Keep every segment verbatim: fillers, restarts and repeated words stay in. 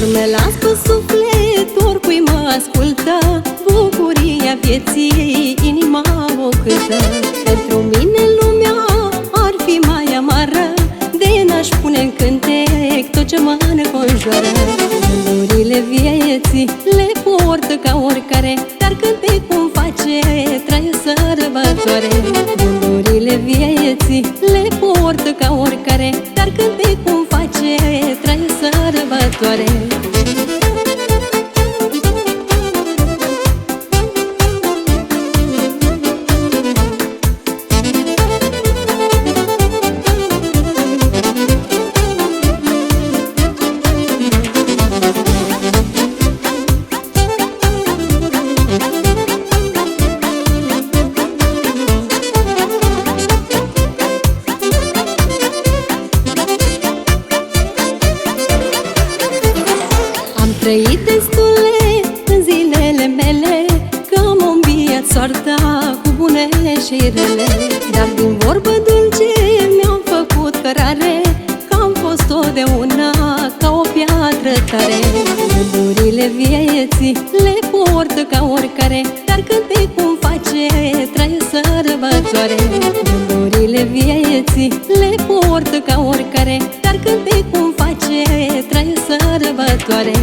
Urme las pe suflet, oricui mă ascultă, bucuria vieții inima o cântă. Pentru mine lumea ar fi mai amară, de n-aș pune în cântec tot ce mă înconjoară. Gândurile vieții le portă ca oricare, dar cântecul îmi face trai sărbătoare. Gândurile vieții le portă ca oricare, dar cântecul îmi face trai sărbătoare. Am trăit destule în zilele mele, că am îmbiat soarta cu bunele și rele. Dar din vorbă dulce mi-am făcut cărare, că am fost totdeauna ca o piatră tare. Gândurile vieții le portă ca oricare, dar cântecul îmi face trai sărbătoare. Gândurile vieții le portă ca oricare, dar cântecul îmi face trai sărbătoare.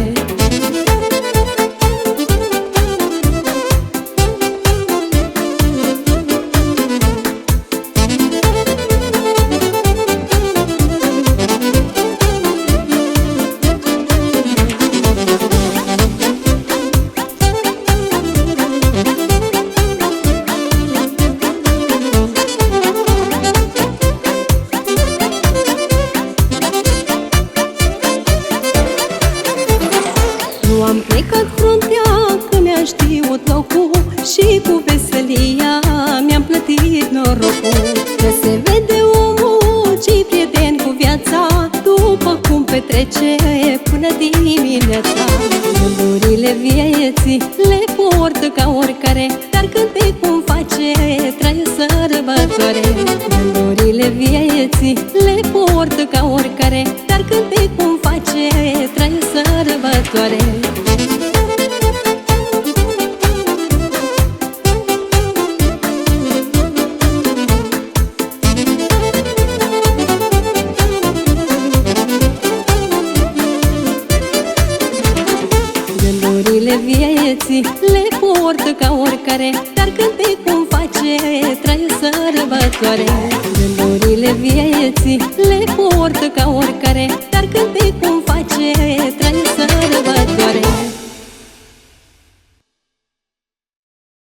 Nu am plecat fruntea, că mi-a știut locul, și cu veselia mi-am plătit norocul. Că se vede omul ce-i prieten cu viața, după cum petrece până dimineața. Gândurile vieții le portă ca oricare, dar cântecul îmi face trai sărbătoare. Gândurile vieții le portă ca oricare, dar cântecul îmi face trai sărbătoare. Gândurile vieții le portă ca oricare, dar cântecul îmi face trai sărbătoare. Gândurile vieții le portă ca